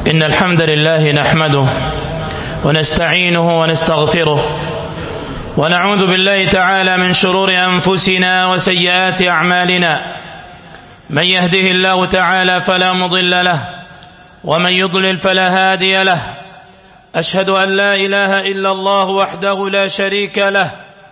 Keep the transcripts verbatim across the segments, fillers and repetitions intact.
إن الحمد لله نحمده ونستعينه ونستغفره ونعوذ بالله تعالى من شرور أنفسنا وسيئات أعمالنا. من يهده الله تعالى فلا مضل له ومن يضلل فلا هادي له. أشهد أن لا إله إلا الله وحده لا شريك له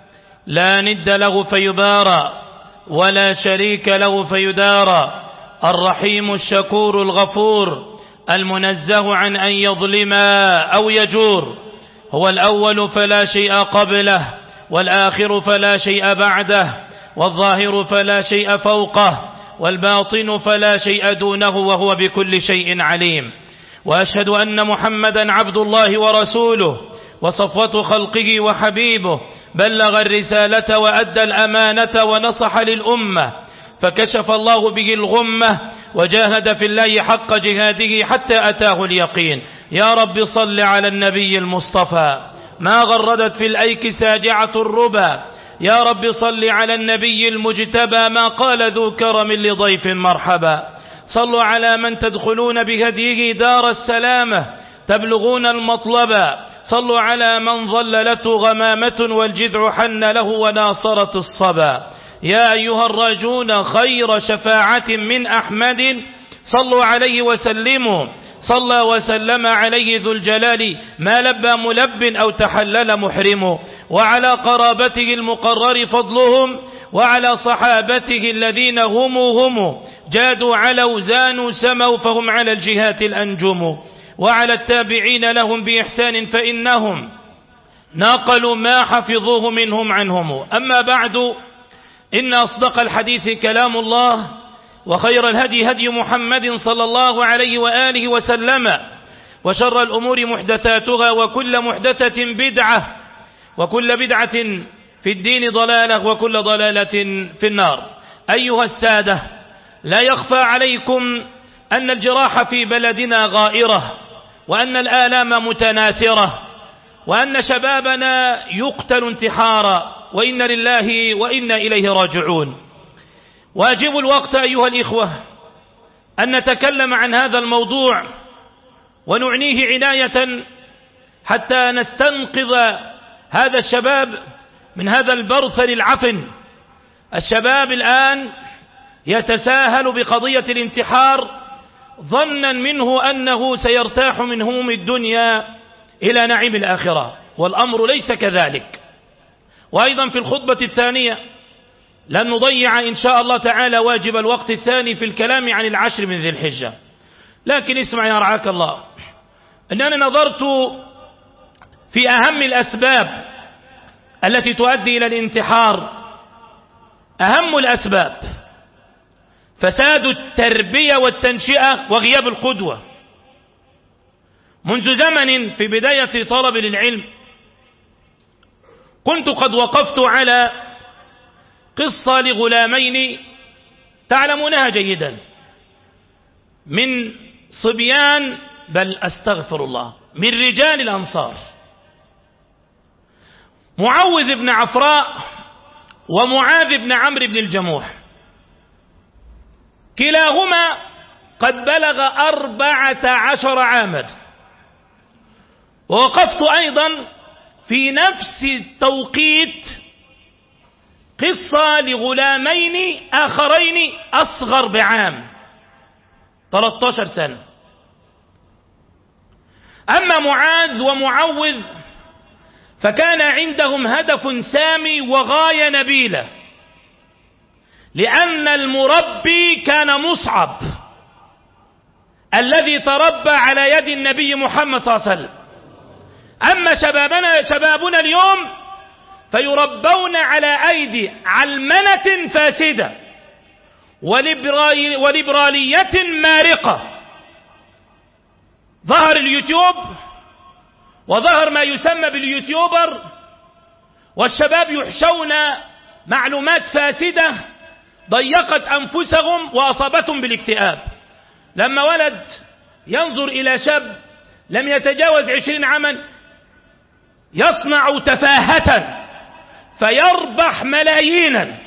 لا ند له فيبارى ولا شريك له فيدارى. الرحيم الشكور الغفور المنزه عن أن يظلم أو يجور. هو الأول فلا شيء قبله والآخر فلا شيء بعده والظاهر فلا شيء فوقه والباطن فلا شيء دونه وهو بكل شيء عليم. وأشهد أن محمدا عبد الله ورسوله وصفوة خلقه وحبيبه بلغ الرسالة وأدى الأمانة ونصح للأمة فكشف الله به الغمة وجاهد في الله حق جهاده حتى أتاه اليقين. يا رب صل على النبي المصطفى ما غردت في الأيك ساجعة الربا. يا رب صل على النبي المجتبى ما قال ذو كرم لضيف مرحبا. صلوا على من تدخلون بهديه دار السلامة تبلغون المطلبا. صلوا على من ظللته غمامة والجذع حن له وناصرة الصبا. يا أيها الراجون خير شفاعة من أحمد صلوا عليه وسلموا. صلى وسلم عليه ذو الجلال ما لبى ملب أو تحلل محرم. وعلى قرابته المقرر فضلهم وعلى صحابته الذين هم هم جادوا علوا زانوا سموا فهم على الجهات الأنجم. وعلى التابعين لهم بإحسان فإنهم ناقلوا ما حفظوه منهم عنهم. أما بعد إن أصدق الحديث كلام الله وخير الهدي هدي محمد صلى الله عليه وآله وسلم وشر الأمور محدثاتها وكل محدثة بدعة وكل بدعة في الدين ضلالة وكل ضلالة في النار. أيها السادة لا يخفى عليكم أن الجراح في بلدنا غائرة وأن الآلام متناثرة وأن شبابنا يقتل انتحارا وإن لله وإنا إليه راجعون. واجب الوقت أيها الإخوة أن نتكلم عن هذا الموضوع ونعنيه عناية حتى نستنقذ هذا الشباب من هذا البرثل العفن. الشباب الآن يتساهل بقضية الانتحار ظنا منه أنه سيرتاح من هموم الدنيا إلى نعيم الآخرة والأمر ليس كذلك. وأيضا في الخطبة الثانية لن نضيع إن شاء الله تعالى واجب الوقت الثاني في الكلام عن العشر من ذي الحجة. لكن اسمع يا رعاك الله أنني نظرت في أهم الأسباب التي تؤدي إلى الانتحار. أهم الأسباب فساد التربية والتنشئة وغياب القدوة. منذ زمن في بداية طلب للعلم كنت قد وقفت على قصة لغلامين تعلمونها جيدا من صبيان بل أستغفر الله من رجال الأنصار معوذ بن عفراء ومعاذ بن عمرو بن الجموح. كلاهما قد بلغ أربعة عشر عاما. ووقفت أيضا في نفس التوقيت قصة لغلامين آخرين أصغر بعام ثلاثة عشر سنة. أما معاذ ومعوذ فكان عندهم هدف سامي وغاية نبيلة لأن المربي كان مصعب الذي تربى على يد النبي محمد صلى الله عليه وسلم. أما شبابنا شبابنا اليوم فيربون على أيدي علمنة فاسدة وليبرالية مارقة. ظهر اليوتيوب وظهر ما يسمى باليوتيوبر والشباب يحشون معلومات فاسدة ضيقت أنفسهم وأصابتهم بالاكتئاب. لما ولد ينظر إلى شاب لم يتجاوز عشرين عاما يصنع تفاهة فيربح ملايينا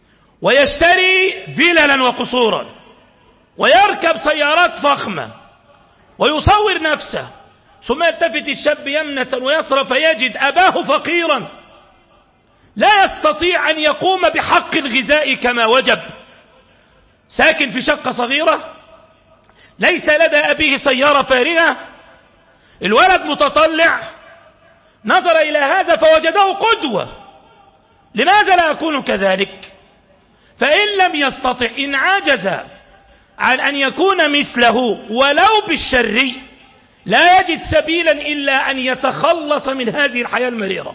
ويشتري فيللا وقصورا ويركب سيارات فخمة ويصور نفسه، ثم يلتفت الشاب يمنة ويسرى فيجد أباه فقيرا لا يستطيع أن يقوم بحق الغذاء كما وجب، ساكن في شقة صغيرة، ليس لدى أبيه سيارة فارغة، الولد متطلع، نظر إلى هذا فوجده قدوة. لماذا لا أكون كذلك؟ فإن لم يستطع، إن عجز عن أن يكون مثله ولو بالشر، لا يجد سبيلا إلا أن يتخلص من هذه الحياة المريرة.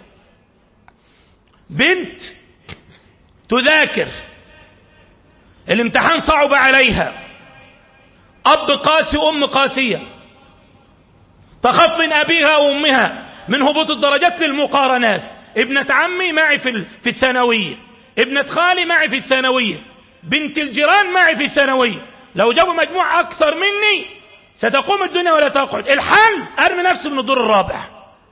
بنت تذاكر، الامتحان صعب عليها، أب قاسي أم قاسية، تخاف من أبيها وأمها، من هبوط الدرجات للمقارنات، ابنة عمي معي في في الثانوية، ابنة خالي معي في الثانوية، بنت الجيران معي في الثانوية، لو جابوا مجموع أكثر مني ستقوم الدنيا ولا تقعد. الحل أرمي نفسي من الدور الرابع.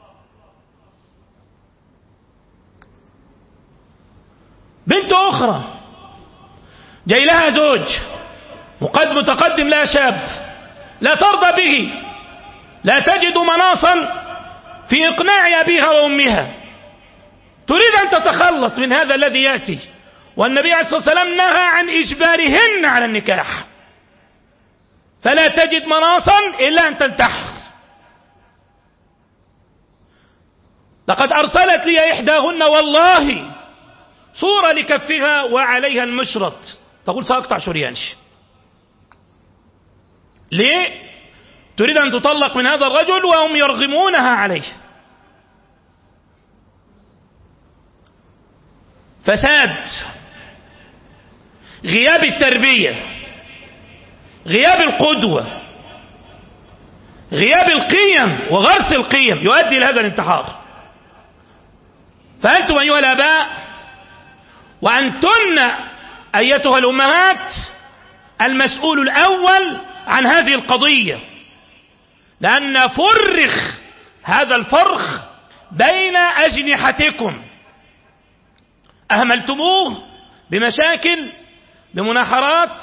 بنت أخرى جاي لها زوج مقدم متقدم لها شاب، لا ترضى به، لا تجد مناصا في إقناع أبيها وأمها، تريد أن تتخلص من هذا الذي يأتي، والنبي عليه الصلاة والسلام نهى عن إجبارهن على النكاح، فلا تجد مناصا إلا أن تنتحر. لقد أرسلت لي إحداهن والله صورة لكفها وعليها المشرط، تقول سأقطع شريانش. ليه؟ تريد أن تطلق من هذا الرجل وهم يرغمونها عليه. فساد، غياب التربية، غياب القدوة، غياب القيم وغرس القيم يؤدي إلى هذا الانتحار. فأنتم أيها الآباء وأنتن أيتها الأمهات المسؤول الأول عن هذه القضية، لأن فرخ هذا الفرخ بين أجنحتكم، أهملتموه بمشاكل، بمناحرات،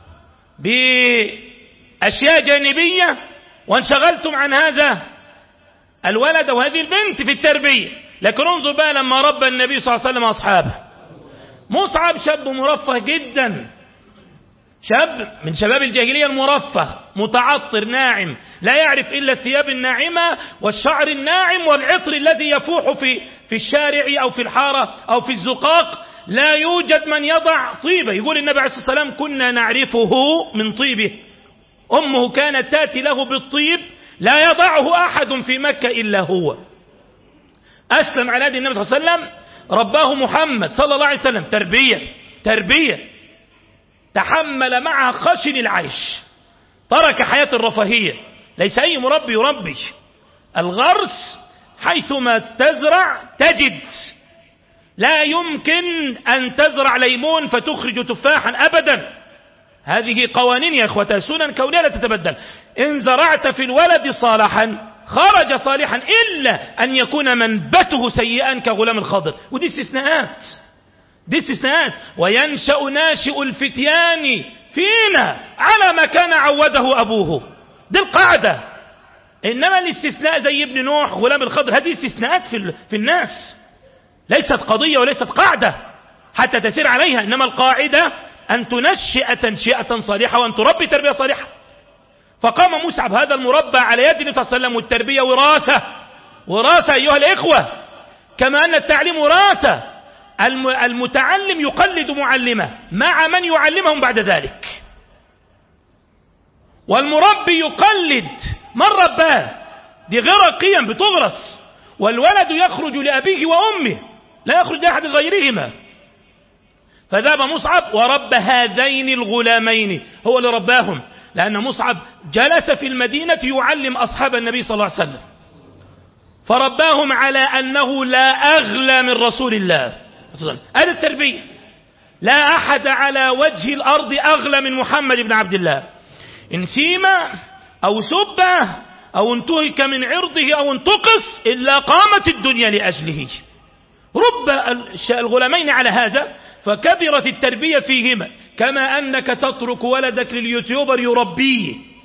بأشياء جانبية، وانشغلتم عن هذا الولد وهذه البنت في التربية. لكن انظر بقى لما ربى النبي صلى الله عليه وسلم أصحابه. مصعب شاب مرفه جدا، شاب من شباب الجاهلية المرفه، متعطر ناعم، لا يعرف إلا الثياب الناعمة والشعر الناعم والعطر الذي يفوح في في الشارع أو في الحارة أو في الزقاق، لا يوجد من يضع طيبة. يقول النبي عليه الصلاة والسلام كنا نعرفه من طيبه، أمه كانت تأتي له بالطيب لا يضعه أحد في مكة إلا هو. أسلم على يد النبي صلى الله عليه وسلم، رباه محمد صلى الله عليه وسلم تربية تربية تحمل معها خشن العيش، ترك حياة الرفاهية. ليس أي مربي يربي، الغرس حيثما تزرع تجد، لا يمكن أن تزرع ليمون فتخرج تفاحا أبدا. هذه قوانين يا إخوة، سنن كونية لا تتبدل. إن زرعت في الولد صالحا خرج صالحا، إلا أن يكون منبته سيئا كغلام الخضر، ودي استثناءات، دي استثناءات. وينشأ ناشئ الفتيان فينا على ما كان عوده أبوه، دي القاعدة. إنما الاستثناء زي ابن نوح غلام الخضر، هذه استثناءات في, في الناس، ليست قضية وليست قاعدة حتى تسير عليها. إنما القاعدة أن تنشئ تنشئة صالحة وأن تربي تربية صالحة. فقام مصعب هذا المربى على يد النبي صلى الله عليه وسلم، والتربية وراثة، وراثة أيها الإخوة، كما أن التعليم وراثة. المتعلم يقلد معلمه مع من يعلمهم بعد ذلك، والمربي يقلد من رباه، دي غير قيم بتغرس. والولد يخرج لأبيه وأمه، لا يخرج لأحد غيرهما. فذهب مصعب ورب هذين الغلامين، هو اللي رباهم، لأن مصعب جلس في المدينة يعلم أصحاب النبي صلى الله عليه وسلم، فرباهم على أنه لا أغلى من رسول الله. هذه التربية. لا أحد على وجه الأرض أغلى من محمد بن عبد الله، إن سيم أو سب أو انتهك من عرضه أو انتقص إلا قامت الدنيا لأجله. رب الغلامين على هذا، فكبرت التربية فيهما. كما أنك تترك ولدك لليوتيوبر يربيه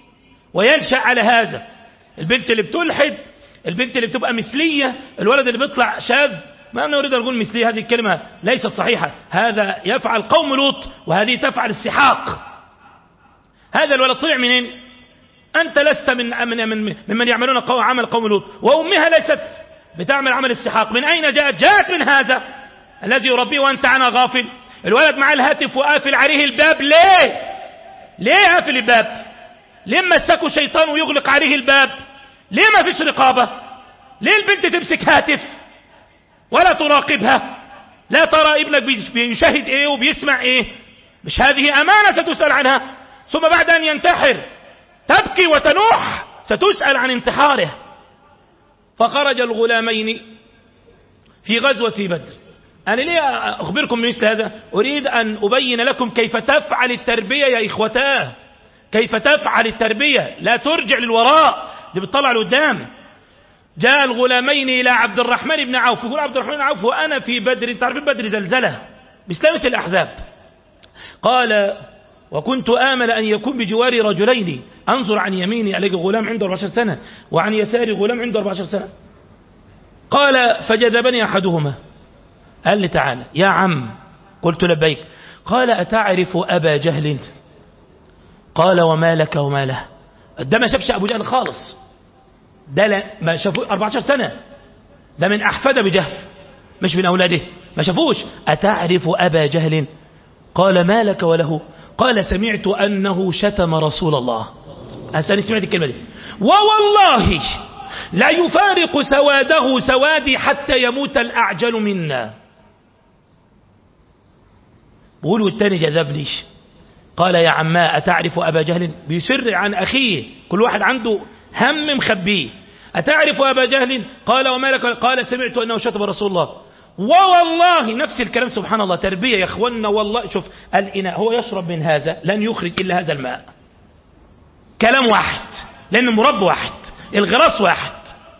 وينشأ على هذا. البنت اللي بتلحد، البنت اللي بتبقى مثلية، الولد اللي بيطلع شاذ، ما أنا أريد أن أقول مثلية، هذه الكلمة ليست صحيحة، هذا يفعل قوم لوط وهذه تفعل السحاق. هذا الولد طلع منين؟ أنت لست من من من ممن يعملون قوم عمل قوم لوط، وأمها ليست بتعمل عمل السحاق. من أين جاءت؟ جاءت من هذا الذي يربيه وأنت عنها غافل. الولد مع الهاتف وقافل عليه الباب. ليه؟ ليه قافل الباب؟ ليه مسكه شيطان ويغلق عليه الباب؟ ليه ما فيش رقابة؟ ليه البنت تمسك هاتف ولا تراقبها؟ لا ترى ابنك بيشاهد ايه وبيسمع ايه؟ مش هذه امانة ستسأل عنها؟ ثم بعد ان ينتحر تبكي وتنوح، ستسأل عن انتحاره. فخرج الغلامين في غزوة بدر. أنا ليه أخبركم بمثل هذا؟ أريد أن أبين لكم كيف تفعل التربية يا إخوتاه، كيف تفعل التربية، لا ترجع للوراء، دي بتطلع لقدام. جاء الغلامين إلى عبد الرحمن بن عوف، يقول عبد الرحمن بن عوف وأنا في بدر، انت عارفين بدر زلزلة بسلامة الأحزاب، قال وكنت آمل أن يكون بجواري رجلين، أنظر عن يميني ألاقي غلام عنده أربعة عشر سنة وعن يساري غلام عنده أربعة عشر سنة. قال فجذبني أحدهما، قال لي تعالى يا عم، قلت لبيك. قال أتعرف أبا جهل؟ قال وما لك وما له؟ ده ما شافش أبو جهل خالص، ده لا ما شافوه أربعة عشر سنة، ده من أحفاد أبي جهل مش من أولاده، ما شافوش. أتعرف أبا جهل؟ قال ما لك وله؟ قال سمعت أنه شتم رسول الله. أسألني سمعت الكلمة دي، ووالله لا يفارق سواده سوادي حتى يموت الأعجل منا. بقولوا التاني جذبني، قال يا عما أتعرف أبا جهل؟ بيسر عن أخيه، كل واحد عنده هم مخبيه. أتعرف أبا جهل؟ قال وما لك؟ قال سمعت أنه شتم رسول الله. ووالله نفس الكلام، سبحان الله، تربية يا أخوانا. والله شوف الإناء هو يشرب من هذا لن يخرج إلا هذا الماء، كلام واحد، لأن المرب واحد، الغراس واحد.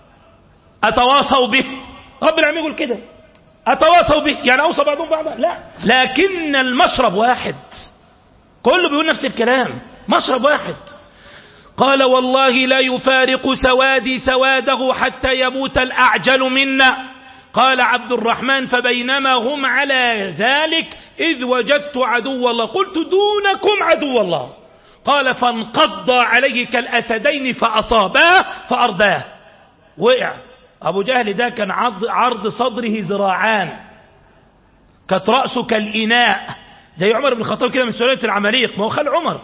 أتواصوا به، رب العالمين يقول كده، أتواصوا به يعني أوصى بعضهم بعضا؟ لا، لكن المشرب واحد، كله بيقول نفس الكلام، مشرب واحد. قال والله لا يفارق سوادي سواده حتى يموت الأعجل منا. قال عبد الرحمن فبينما هم على ذلك إذ وجدت عدو الله، قلت دونكم عدو الله. قال فانقض عليه كالأسدين فأصاباه فأرداه، وقع. أبو جهل ده كان عرض صدره ذراعان، كانت رأسه كالإناء، زي عمر بن الخطاب كده من سلالة العماليق، ما هو خال عمر،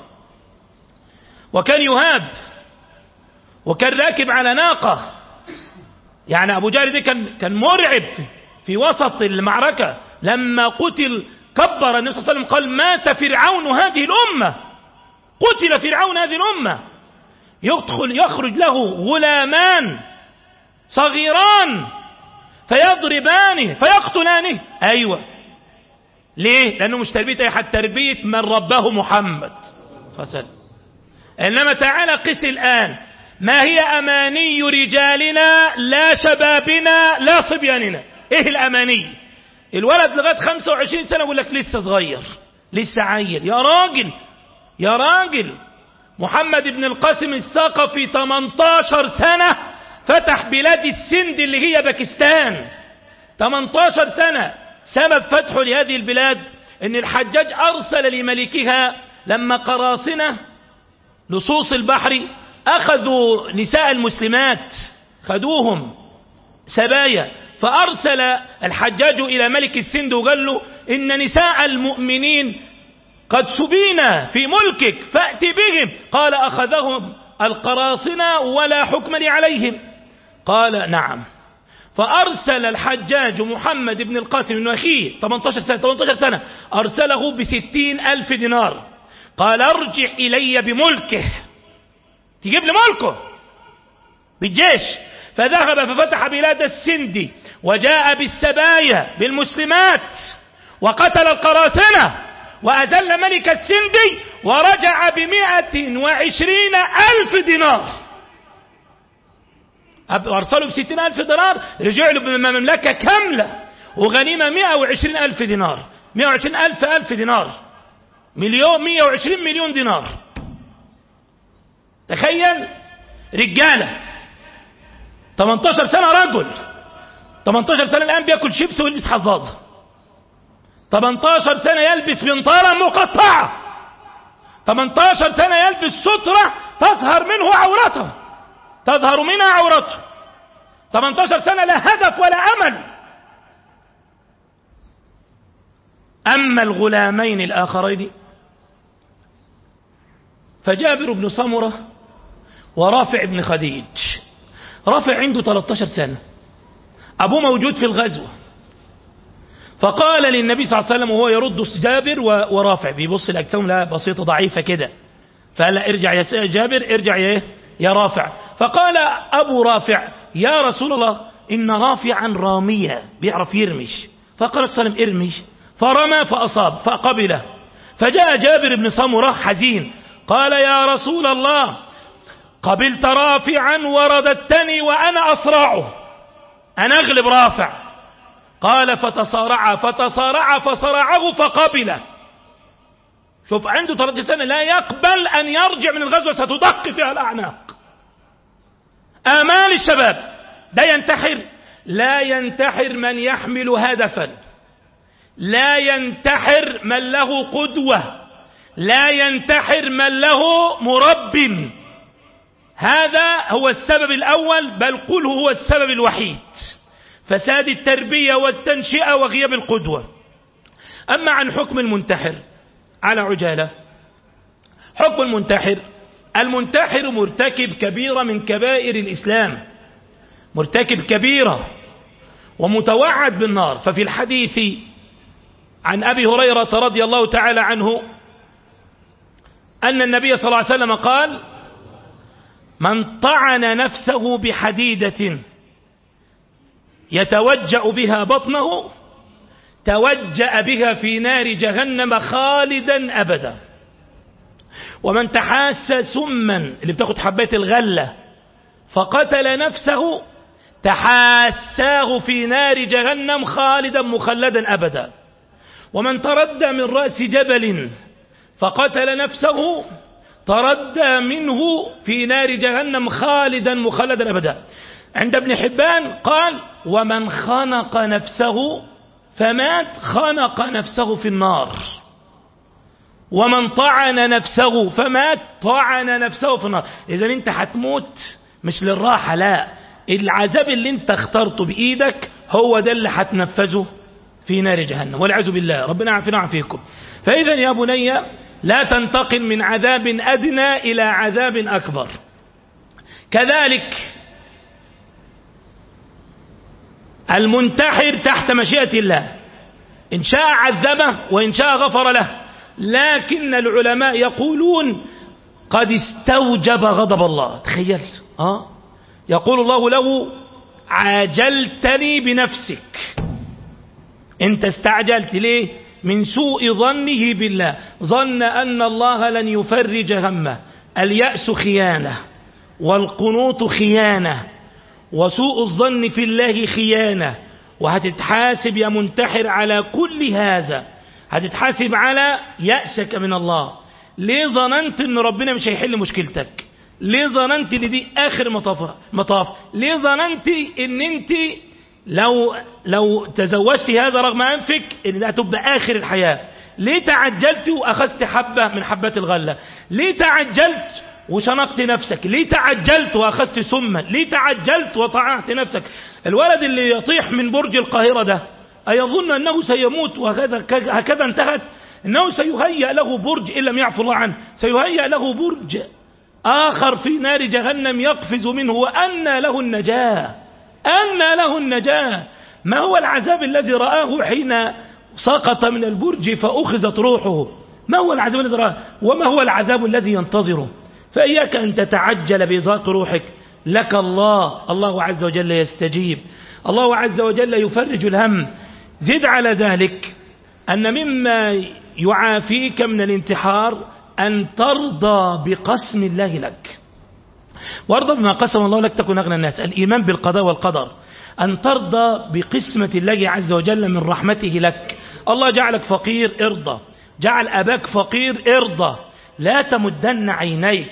وكان يهاب، وكان راكب على ناقة. يعني أبو جهل ده كان كان مرعب في وسط المعركة. لما قتل كبر النبي صلى الله عليه وسلم، قال مات فرعون هذه الأمة، قتل فرعون هذه الأمة. يدخل يخرج له غلامان صغيران فيضربانه فيقتلانه. أيوة، ليه؟ لأنه مش تربية أي حد، تربية من رباه محمد صلى الله عليه وسلم. إنما تعالى قس الآن، ما هي أماني رجالنا لا شبابنا لا صبياننا؟ إيه الأماني؟ الولد لغاية خمسة وعشرين سنة يقول لك لسه صغير، لسه عيل. يا راجل يا راجل، محمد بن القاسم الثقفي ثمانية عشر سنة فتح بلاد السند اللي هي باكستان، ثمانية عشر سنة. سبب فتحه لهذه البلاد ان الحجاج ارسل لملكها لما قراصنة لصوص البحر اخذوا نساء المسلمات، خدوهم سبايا، فارسل الحجاج الى ملك السند وقال له ان نساء المؤمنين قد سبينا في ملكك فأت بهم. قال اخذهم القراصنة ولا حكم لي عليهم. قال نعم. فأرسل الحجاج محمد بن القاسم بن أخيه ثمانية عشر سنة ثمانية عشر سنة أرسله بستين ألف دينار. قال ارجع إلي بملكه، تجيب لي ملكه بالجيش. فذهب ففتح بلاد السند وجاء بالسبايا بالمسلمات وقتل القراصنة وأذل ملك السند ورجع بمئة وعشرين ألف دينار. أرسلوا بستين ألف دينار، رجع له بمملكة كاملة وغنيمة مئة وعشرين ألف دينار، مئة وعشرين ألف ألف دينار، مليون مئة وعشرين مليون دينار. تخيل رجالة تمنتاشر سنة رجل، تمنتاشر سنة الآن بيأكل شيبس ويلبس حظاظة، تمنتاشر سنة يلبس بنطالة مقطعة، تمنتاشر سنة يلبس سترة تظهر منه عورته تظهر منها عورته، تمنتاشر سنة لا هدف ولا أمل. أما الغلامين الآخرين فجابر بن سمرة ورافع بن خديج. رافع عنده تلتاشر سنة، أبوه موجود في الغزوة، فقال للنبي صلى الله عليه وسلم وهو يرد جابر ورافع بيبص الأجسام لا بسيطة ضعيفة كده، فقال ارجع يا جابر ارجع يا يا رافع. فقال أبو رافع يا رسول الله إن رافعا رامية بيعرف يرمش. فقال صلى الله عليه وسلم ارمش، فرمى فأصاب فقبله. فجاء جابر بن سمرة حزين قال يا رسول الله قبلت رافعا ورددتني وأنا أصرعه، أنا أغلب رافع. قال فتصارع فتصارع فصرعه فقبله. شوف عنده ثلاثين سنة لا يقبل أن يرجع من الغزوة ستدق فيها الأعناق. آمال الشباب ده ينتحر، لا ينتحر من يحمل هدفا، لا ينتحر من له قدوة، لا ينتحر من له مرب. هذا هو السبب الأول، بل قل هو السبب الوحيد، فساد التربية والتنشئة وغياب القدوة. أما عن حكم المنتحر على عجالة، حكم المنتحر، المنتحر مرتكب كبيرة من كبائر الإسلام، مرتكب كبيرة ومتوعد بالنار. ففي الحديث عن أبي هريرة رضي الله تعالى عنه أن النبي صلى الله عليه وسلم قال من طعن نفسه بحديدة يتوجأ بها بطنه توجأ بها في نار جهنم خالدا أبدا. ومن تحاس سما اللي بتاخد حبات الغلة فقتل نفسه تحاساه في نار جهنم خالدا مخلدا أبدا. ومن تردى من رأس جبل فقتل نفسه تردى منه في نار جهنم خالدا مخلدا أبدا. عند ابن حبان قال ومن خنق نفسه فمات خنق نفسه في النار، ومن طعن نفسه فمات طعن نفسه في النار. إذا انت هتموت مش للراحة، لا، العذاب اللي انت اخترته بإيدك هو ده اللي هتنفذه في نار جهنم والعياذ بالله، ربنا يعافينا ويعافيكم. فإذا يا بني لا تنتقل من عذاب أدنى إلى عذاب أكبر. كذلك المنتحر تحت مشيئة الله، إن شاء عذبه وإن شاء غفر له، لكن العلماء يقولون قد استوجب غضب الله. تخيل آه يقول الله له عاجلتني بنفسك، انت استعجلت ليه؟ من سوء ظنه بالله، ظن أن الله لن يفرج همه. اليأس خيانة، والقنوط خيانة، وسوء الظن في الله خيانة. وهتتحاسب يا منتحر على كل هذا، هتتحاسب على يأسك من الله. ليه ظننت ان ربنا مش هيحل مشكلتك؟ ليه ظننت ان دي اخر مطاف مطاف؟ ليه ظننت ان انت لو لو تزوجت هذا رغم انفك ان ده هتبقى اخر الحياة؟ ليه تعجلت واخذت حبة من حبات الغلة؟ ليه تعجلت وشنقت نفسك؟ ليه تعجلت واخذت سما؟ ليه تعجلت وطععت نفسك؟ الولد اللي يطيح من برج القاهرة ده أيظن أنه سيموت وهكذا هكذا انتهت؟ إنه سيهيأ له برج إن لم يعفو الله عنه، سيهيأ له برج آخر في نار جهنم يقفز منه، وأنى له النجاة، أنى له النجاة. ما هو العذاب الذي رآه حين سقط من البرج فأخذت روحه؟ ما هو العذاب الذي رآه؟ وما هو العذاب الذي ينتظره؟ فإياك أن تتعجل بإزاق روحك، لك الله، الله عز وجل يستجيب، الله عز وجل يفرج الهم. زد على ذلك أن مما يعافيك من الانتحار أن ترضى بقسم الله لك، وارضى بما قسم الله لك تكون أغنى الناس. الإيمان بالقضاء والقدر، أن ترضى بقسمة الله عز وجل من رحمته لك. الله جعلك فقير ارضى، جعل أباك فقير ارضى، لا تمدن عينيك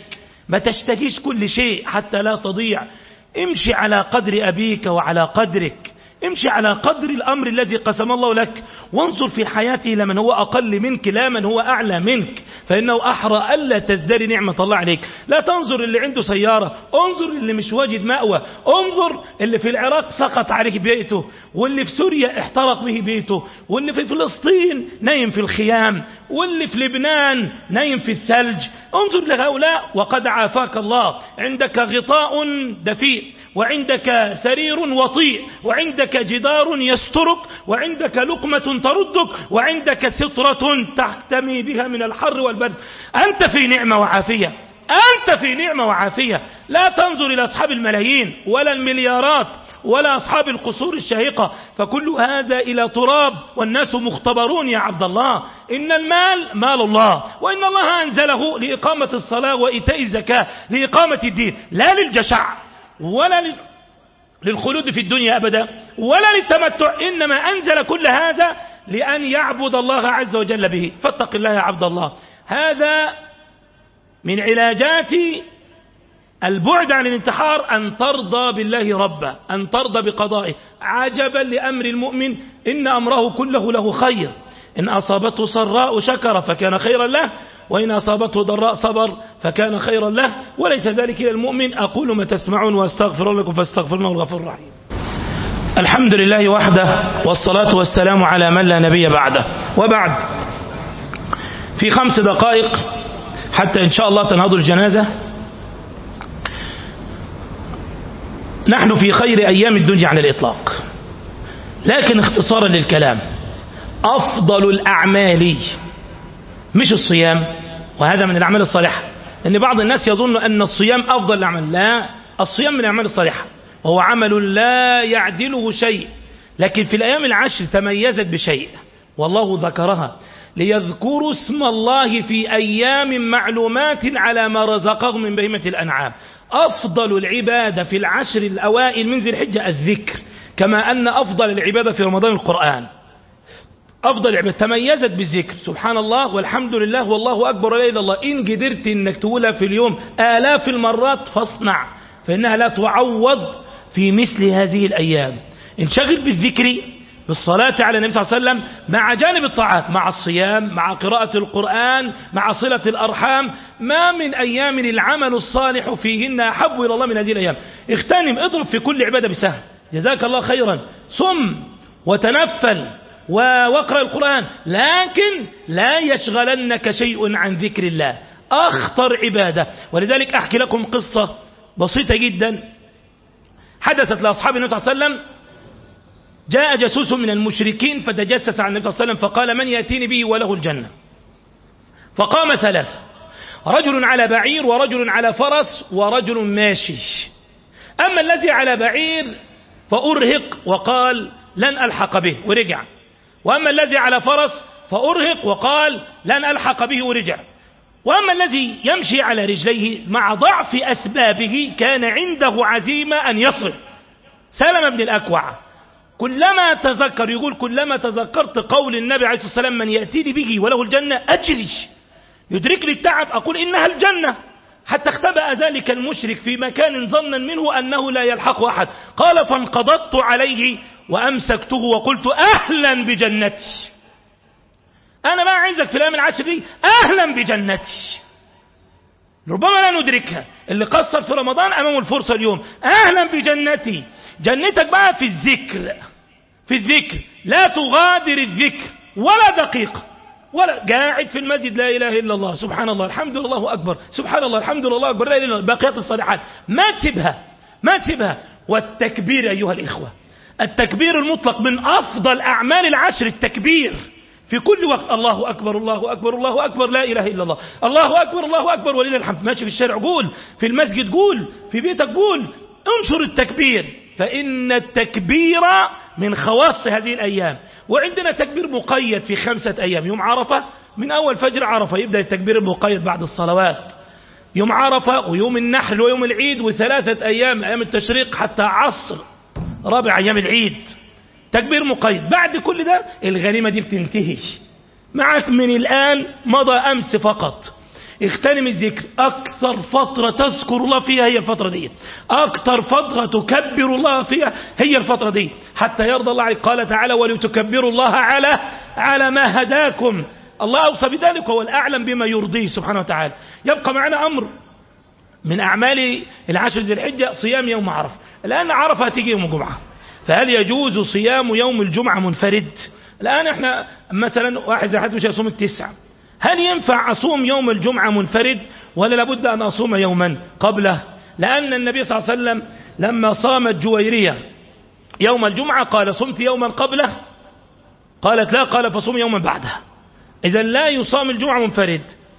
ما تشتهيش كل شيء حتى لا تضيع. امشي على قدر أبيك وعلى قدرك، امشي على قدر الأمر الذي قسم الله لك، وانظر في حياته لمن هو أقل منك لا من هو أعلى منك، فإنه أحرى ألا تزدري نعمة الله عليك. لا تنظر اللي عنده سيارة، انظر اللي مش واجد مأوى، انظر اللي في العراق سقط عليه بيته، واللي في سوريا احترق به بيته، واللي في فلسطين نايم في الخيام، واللي في لبنان نايم في الثلج. انظر لهؤلاء وقد عافاك الله. عندك غطاء دفيء، وعندك سرير وطيء، وعندك جدار يسترك، وعندك لقمة تردك، وعندك سترة تحتمي بها من الحر والبرد. أنت في نعمة وعافية، أنت في نعمة وعافية. لا تنظر إلى أصحاب الملايين ولا المليارات ولا أصحاب القصور الشاهقة، فكل هذا إلى تراب، والناس مختبرون يا عبد الله. إن المال مال الله، وإن الله أنزله لإقامة الصلاة وإيتاء الزكاة، لإقامة الدين، لا للجشع ولا للخلود في الدنيا أبدا ولا للتمتع، إنما أنزل كل هذا لأن يعبد الله عز وجل به. فاتق الله يا عبد الله. هذا من علاجات البعد عن الانتحار، أن ترضى بالله ربا، أن ترضى بقضائه. عجبا لأمر المؤمن، إن أمره كله له خير، إن أصابته سراء شكر فكان خيرا له، وإن أصابته ضراء صبر فكان خيرا له، وليس ذلك إلى المؤمن. أقول ما تسمعون وأستغفر لكم فاستغفرونه الغفور الرحيم. الحمد لله وحده، والصلاة والسلام على من لا نبي بعده، وبعد. في خمس دقائق حتى إن شاء الله تنهض الجنازة. نحن في خير أيام الدنيا على الإطلاق، لكن اختصارا للكلام، أفضل الأعمال مش الصيام، وهذا من الأعمال الصالحة، لأن بعض الناس يظن أن الصيام أفضل الأعمال. لا، الصيام من الأعمال الصالحة، وهو عمل لا يعدله شيء، لكن في الأيام العشر تميزت بشيء والله ذكرها، ليذكروا اسم الله في أيام معلومات على ما رزقهم من بهيمة الأنعام. أفضل العبادة في العشر الأوائل من ذي الحجة الذكر، كما أن أفضل العبادة في رمضان القرآن. أفضل العبادة تميزت بالذكر، سبحان الله والحمد لله والله أكبر ولا إله إلا الله. إن قدرت إنك تقولها في اليوم آلاف المرات فاصنع، فإنها لا تعوض في مثل هذه الأيام. انشغل بالذكر، بالصلاة على النبي صلى الله عليه وسلم، مع جانب الطاعات، مع الصيام، مع قراءة القرآن، مع صلة الأرحام. ما من أيام العمل الصالح فيهن أحب إلى الله من هذه الأيام. اغتنم، اضرب في كل عبادة بسهم، جزاك الله خيرا. صم وتنفل واقرأ القرآن، لكن لا يشغلنك شيء عن ذكر الله. أخطر عبادة. ولذلك أحكي لكم قصة بسيطة جدا حدثت لأصحاب النبي صلى الله عليه وسلم. جاء جاسوس من المشركين فتجسس عن النبي صلى الله عليه وسلم، فقال من يأتيني به وله الجنة؟ فقام ثلاثة، رجل على بعير، ورجل على فرس، ورجل ماشي. أما الذي على بعير فأرهق وقال لن ألحق به ورجع، وأما الذي على فرس فأرهق وقال لن ألحق به ورجع، وأما الذي يمشي على رجليه مع ضعف أسبابه كان عنده عزيمة أن يصل. سلمة بن الأكوع كلما تذكر، يقول كلما تذكرت قول النبي عليه الصلاة والسلام من يأتيني به وله الجنة أجري، يدرك لي التعب أقول إنها الجنة، حتى اختبأ ذلك المشرك في مكان ظنا منه أنه لا يلحق أحد. قال فانقضضت عليه وأمسكته وقلت أهلا بجنتي. أنا ما عايزك في الأيام العشر دي، أهلا بجنتي. ربما لا ندركها، اللي قصر في رمضان أمامه الفرصة اليوم. أهلا بجنتي. جنتك بقى في الذكر، في الذكر، لا تغادر الذكر ولا دقيقة، ولا قاعد في المسجد لا إله إلا الله سبحان الله الحمد لله الله أكبر سبحان الله الحمد لله أكبر لا إله إلا الله، باقيات الصالحات ما تسيبها، ما تسيبها. والتكبير أيها الإخوة، التكبير المطلق من أفضل أعمال العشر، التكبير في كل وقت. الله أكبر الله أكبر الله أكبر لا إله إلا الله، الله أكبر الله أكبر ولله الحمد. ماشي في الشارع قول، في المسجد قول، في بيتك قول، انشر التكبير، فإن التكبير من خواص هذه الأيام. وعندنا تكبير مقيد في خمسة أيام: يوم عرفة من أول فجر عرفة يبدأ التكبير المقيد بعد الصلوات، يوم عرفة ويوم النحر ويوم العيد، وثلاثة أيام أيام التشريق حتى عصر رابع أيام العيد تكبير مقيد. بعد كل ده الغنيمة دي بتنتهي معك من الآن، مضى أمس فقط. اغتنم الذكر. أكثر فترة تذكر الله فيها هي الفترة دي، أكثر فترة تكبر الله فيها هي الفترة دي، حتى يرضى الله عليك. قال تعالى ولتكبروا الله على على ما هداكم. الله أوصى بذلك، هو الأعلم بما يرضيه سبحانه وتعالى. يبقى معنا أمر من أعمال العشر ذي الحجة صيام يوم عرفة. الآن عرفة هتيجي يوم الجمعة، فهل يجوز صيام يوم الجمعة منفرد؟ الآن احنا مثلا واحد زي حد مش هيصوم التسعة، هل ينفع أصوم يوم الجمعة منفرد ولا لابد أن أصوم يوما قبله؟ لأن النبي صلى الله عليه وسلم لما صامت جويرية يوم الجمعة قال صمت يوما قبله؟ قالت لا، قال فصوم يوما بعده. إذا لا يصام الجمعة منفرد.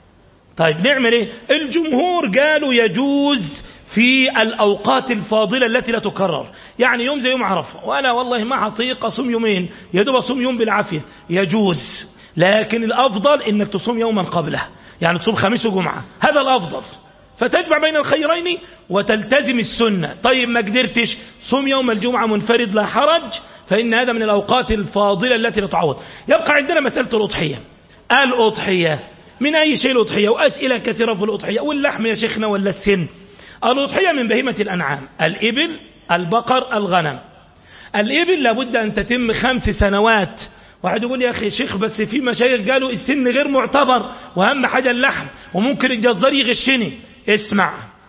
طيب نعمل ايه؟ الجمهور قالوا يجوز في الأوقات الفاضلة التي لا تكرر، يعني يوم زي يوم عرفة وأنا والله ما هطيق أصوم يومين، يدوب أصوم يوم بالعافية، يجوز. لكن الأفضل إنك تصوم يوما قبله، يعني تصوم خميس وجمعة، هذا الأفضل، فتجمع بين الخيرين وتلتزم السنة. طيب ما قدرتش، صوم يوم الجمعة منفرد لا حرج، فإن هذا من الأوقات الفاضلة التي لا تعوض. يبقى عندنا مسألة الأضحية. الأضحية من أي شيء الأضحية؟ وأسئلة كثيرة في الأضحية. واللحم يا شيخنا ولا السن؟ الأضحية من بهيمة الأنعام، الإبل، البقر، الغنم. الإبل لابد أن تتم خمس سنوات. واحد يقول يا أخي شيخ بس في مشايخ قالوا السن غير معتبر وأهم حاجة اللحم وممكن الجزار يغشني. اسمع،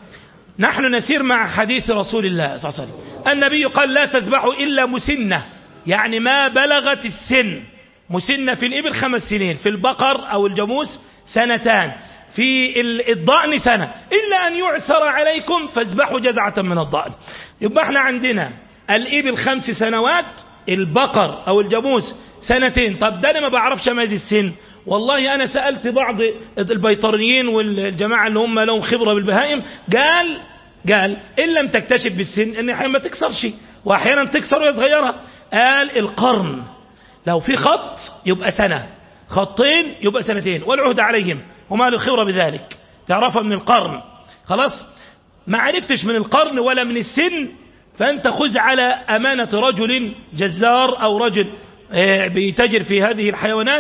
نحن نسير مع حديث رسول الله صلى الله عليه وسلم. النبي قال لا تذبحوا إلا مسنة، يعني ما بلغت السن. مسنة في الإبل خمس سنين، في البقر أو الجاموس سنتان، في الضأن سنة، إلا أن يعسر عليكم فاذبحوا جزعة من الضأن. يبقى احنا عندنا الإبل خمس سنوات، البقر أو الجاموس سنتين. طب ده أنا ما بعرفش اميز السن. والله أنا سألت بعض البيطريين والجماعة اللي هم لهم خبرة بالبهائم، قال قال إن لم تكتشف بالسن إن أحيانا ما تكسرش وأحيانا تكسر وهي صغيرة. قال القرن لو في خط يبقى سنة، خطين يبقى سنتين، والعهد عليهم وما له خبرة بذلك، تعرفها من القرن. خلاص ما عرفتش من القرن ولا من السن، فأنت خذ على أمانة رجل جزار أو رجل بيتجر في هذه الحيوانات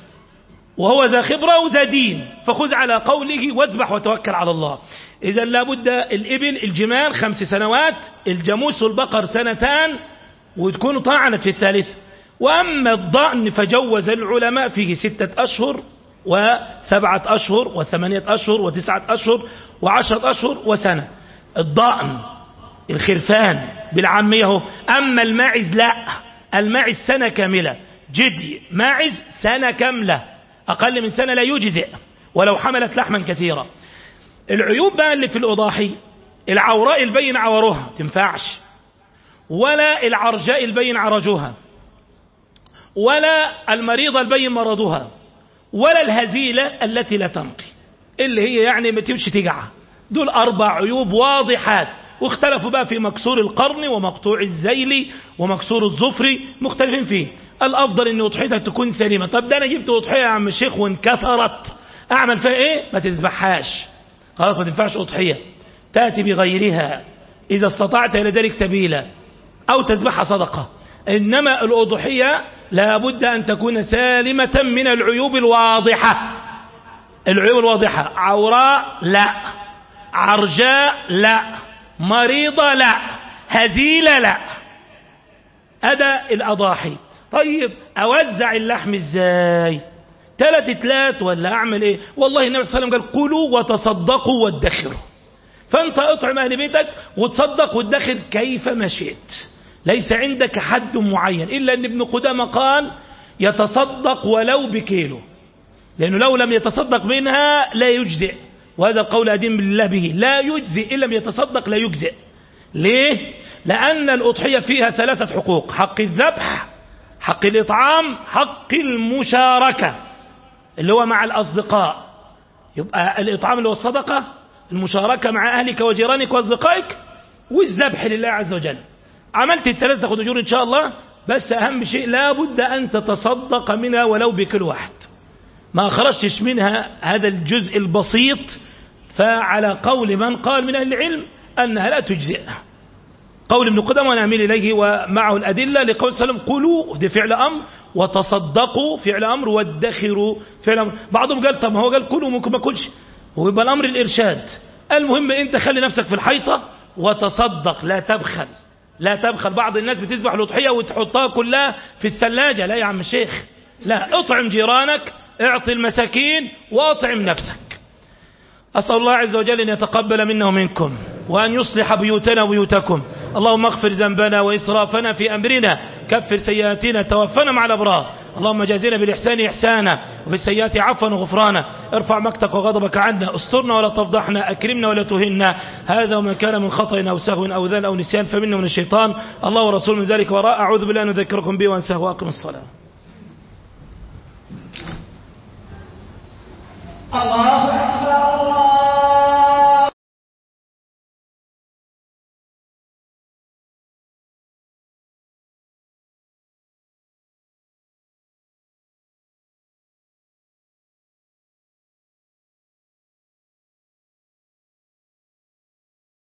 وهو ذا خبرة وذا دين، فخذ على قوله واذبح وتوكل على الله. إذا لابد الإبل الجمال خمس سنوات، الجاموس والبقر سنتان، وتكون طعنت في الثالث. وأما الضأن فجوز العلماء فيه ستة أشهر وسبعة أشهر وثمانية أشهر وتسعة أشهر وعشرة أشهر وسنة. الضأن الخرفان بالعامية. أما الماعز لا، الماعز سنة كاملة، جدي ماعز سنة كاملة، أقل من سنة لا يجزئ ولو حملت لحما كثيرا. العيوب بقى اللي في الأضاحي، العوراء البين عورها تنفعش، ولا العرجاء البين عرجوها، ولا المريضة البين مرضها، ولا الهزيلة التي لا تنقي اللي هي يعني ما تمشي تجعى. دول أربع عيوب واضحات. واختلفوا بقى في مكسور القرن ومقطوع الزيل ومكسور الظفر، مختلفين فيه. الأفضل أن أضحيتك تكون سليمة. طب ده أنا جبت أضحية يا عم الشيخ وانكسرت، أعمل فيها إيه؟ ما تذبحهاش، خلاص ما تنفعش أضحية، تأتي بغيرها إذا استطعت إلى ذلك سبيلا، أو تذبحها صدقة. إنما الأضحية لابد أن تكون سالمة من العيوب الواضحة. العيوب الواضحة، عوراء لا، عرجاء لا، مريضة لا، هزيلة لا. هذا الأضاحي. طيب أوزع اللحم إزاي؟ ثلاث تلات ولا أعمل إيه؟ والله النبي صلى الله عليه وسلم قال كلوا وتصدقوا وادخروا. فأنت اطعم أهل بيتك وتصدق وادخر كيف ما شئت، ليس عندك حد معين. إلا أن ابن قدامة قال يتصدق ولو بكيلو، لأنه لو لم يتصدق منها لا يجزئ، وهذا القول أدين بالله به، لا يجزئ إن لم يتصدق لا يجزئ. ليه؟ لأن الأضحية فيها ثلاثة حقوق: حق الذبح، حق الإطعام، حق المشاركة اللي هو مع الأصدقاء. يبقى الإطعام اللي هو الصدقة، المشاركة مع أهلك وجيرانك وأصدقائك، والذبح لله عز وجل. عملت الثلاثة تاخد أجور إن شاء الله. بس أهم شيء لابد أن تتصدق منها ولو بكل واحد، ما خرجتش منها هذا الجزء البسيط. فعلى قول من قال من أهل العلم أنها لا تجزئ، قول ابن قدامة ونعمل إليه ومعه الأدلة لقول صلى الله عليه وسلم قلوا دي فعل أمر، وتصدقوا فعل أمر، وادخروا فعل أمر. بعضهم قال طب ما هو قال كلوا ممكن ما كلش. ويبقى الأمر الإرشاد. المهم أنت خلي نفسك في الحيطة وتصدق، لا تبخل لا تبخل. بعض الناس بتذبح الأضحية وتحطها كلها في الثلاجة. لا يا عم الشيخ، لا، اطعم جيرانك، اعطي المساكين، واطعم نفسك. أسأل الله عز وجل أن يتقبل منا ومنكم، وأن يصلح بيوتنا وبيوتكم. اللهم اغفر ذنبنا وإسرافنا في أمرنا، كفر سيئاتنا، توفنا مع الأبرار. اللهم جازنا بالإحسان إحسانا وبالسيئات عفوا وغفرانا. ارفع مقتك وغضبك عنا، استرنا ولا تفضحنا، أكرمنا ولا تهنا. هذا وما كان من خطأ أو سهو أو ذل أو نسيان فمنا من الشيطان. الله ورسول من ذلك وراء. أعوذ بالله أن أذكركم به وأنساه وأقم الصلاة. الله